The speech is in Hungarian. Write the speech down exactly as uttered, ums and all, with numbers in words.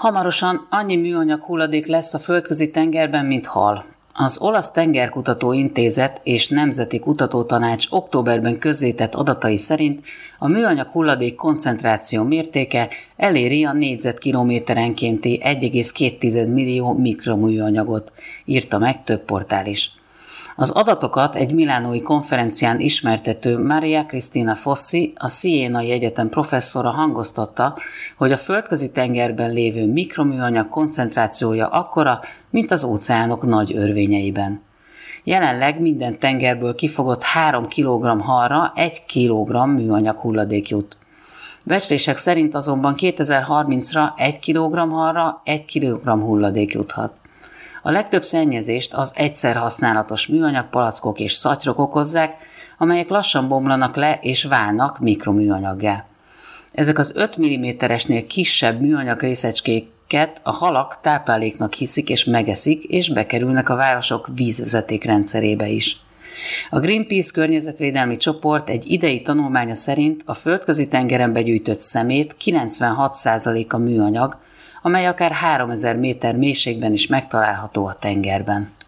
Hamarosan annyi műanyag hulladék lesz a földközi tengerben, mint hal. Az Olasz Tengerkutató Intézet és Nemzeti Kutatótanács októberben közzétett adatai szerint a műanyag hulladék koncentráció mértéke eléri a négyzetkilométerenkénti egy egész két millió mikroműanyagot, írta meg több portál is. Az adatokat egy milánói konferencián ismertető Maria Cristina Fossi, a Sienai Egyetem professzora hangoztatta, hogy a földközi tengerben lévő mikroműanyag koncentrációja akkora, mint az óceánok nagy örvényeiben. Jelenleg minden tengerből kifogott három kilogramm halra egy kilogramm műanyag hulladék jut. Becslések szerint azonban kétezer-harmincra egy kilogramm halra egy kilogramm hulladék juthat. A legtöbb szennyezést az egyszer használatos műanyag palackok és szatyrok okozzák, amelyek lassan bomlanak le és válnak mikroműanyaggá. Ezek az öt milliméteresnél kisebb műanyag részecskéket a halak tápláléknak hiszik és megeszik, és bekerülnek a városok vízvezeték rendszerébe is. A Greenpeace környezetvédelmi csoport egy idei tanulmánya szerint a földközi tengeren begyűjtött szemét kilencvenhat százaléka műanyag, amely akár háromezer méter mélységben is megtalálható a tengerben.